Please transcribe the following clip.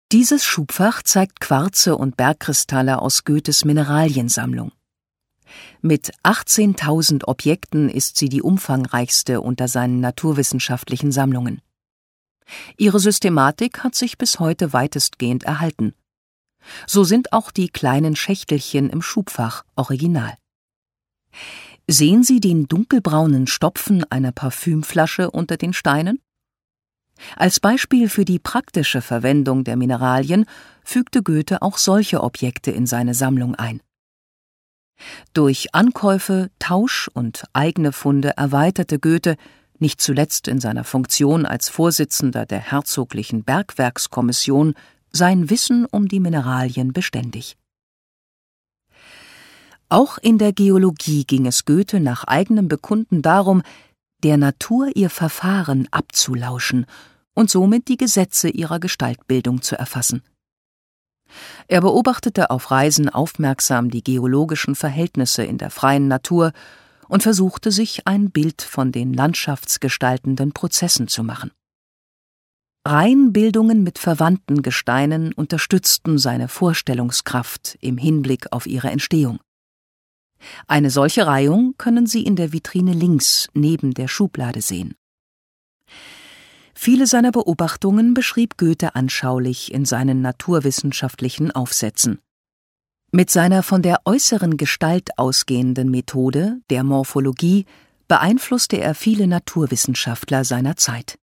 Dieses Schubfach zeigt Quarze und Bergkristalle aus Goethes Mineraliensammlung. Mit 18.000 Objekten ist sie die umfangreichste unter seinen naturwissenschaftlichen Sammlungen. Ihre Systematik hat sich bis heute weitestgehend erhalten. So sind auch die kleinen Schächtelchen im Schubfach original. Sehen Sie den dunkelbraunen Stopfen einer Parfümflasche unter den Steinen? Als Beispiel für die praktische Verwendung der Mineralien fügte Goethe auch solche Objekte in seine Sammlung ein. Durch Ankäufe, Tausch und eigene Funde erweiterte Goethe, nicht zuletzt in seiner Funktion als Vorsitzender der Herzoglichen Bergwerkskommission, sein Wissen um die Mineralien beständig. Auch in der Geologie ging es Goethe nach eigenem Bekunden darum, der Natur ihr Verfahren abzulauschen und somit die Gesetze ihrer Gestaltbildung zu erfassen. Er beobachtete auf Reisen aufmerksam die geologischen Verhältnisse in der freien Natur und versuchte sich ein Bild von den landschaftsgestaltenden Prozessen zu machen. Reihenbildungen mit verwandten Gesteinen unterstützten seine Vorstellungskraft im Hinblick auf ihre Entstehung. Eine solche Reihung können Sie in der Vitrine links neben der Schublade sehen. Viele seiner Beobachtungen beschrieb Goethe anschaulich in seinen naturwissenschaftlichen Aufsätzen. Mit seiner von der äußeren Gestalt ausgehenden Methode, der Morphologie, beeinflusste er viele Naturwissenschaftler seiner Zeit.